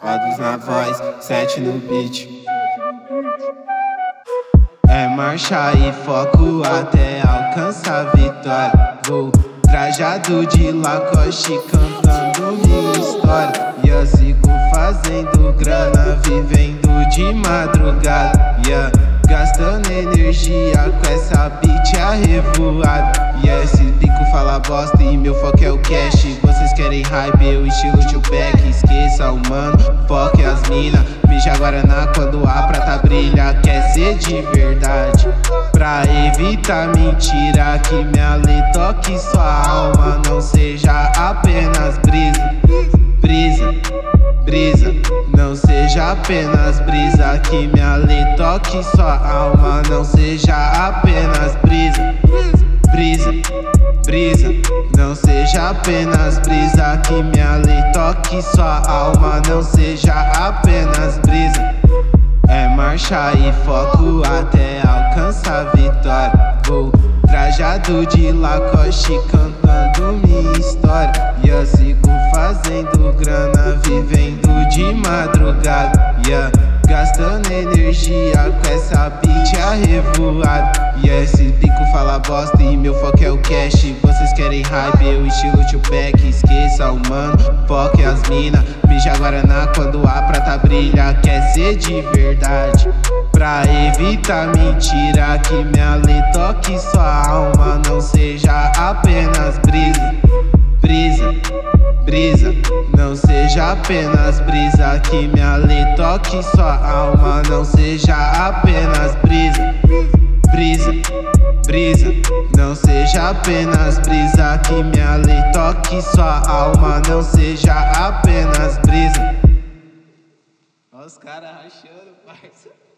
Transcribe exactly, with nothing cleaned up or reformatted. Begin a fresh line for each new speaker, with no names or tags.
Rodos na voz, sete no beat. É marcha e foco até alcançar a vitória. Vou trajado de Lacoste cantando minha história. E eu sigo fazendo grana, vivendo de madrugada. Yeah, gastando energia com essa beat arrevoada. E yeah, esse bico fala bosta e meu foco é o cash. Vocês querem hype, eu estilo Tupac. Esqueça o mano, foco é as mina. Mija Guaraná quando a prata brilha. Quer ser de verdade, pra evitar mentira. Que minha lei toque sua alma, não seja apenas brisa. Brisa, brisa, não seja apenas brisa. Que minha lei toque sua alma, não seja apenas brisa. Brisa, brisa, não seja apenas brisa. Que minha lei toque sua alma, não seja apenas brisa. É marcha e foco até alcançar a vitória. Vou trajado de Lacoste cantando minha história. E eu sigo fazendo grana, vivendo de madrugada. Yeah, gastando energia com essa beat arrevoada. E yeah, esse bico fala bosta e meu foco é o cash. Vocês querem hype, eu estilo Tupac. Esqueça o mano, foco é as mina. Mija Guaraná quando a prata brilha. Quer ser de verdade, pra evitar mentira. Que minha lei toque sua alma, não seja apenas brisa. Brisa, brisa, não seja apenas brisa. Que minha lei toque sua alma, não seja apenas brisa. Brisa, brisa, não seja apenas brisa. Que minha lei toque sua alma, não seja apenas brisa. Olha os caras rachando, parça.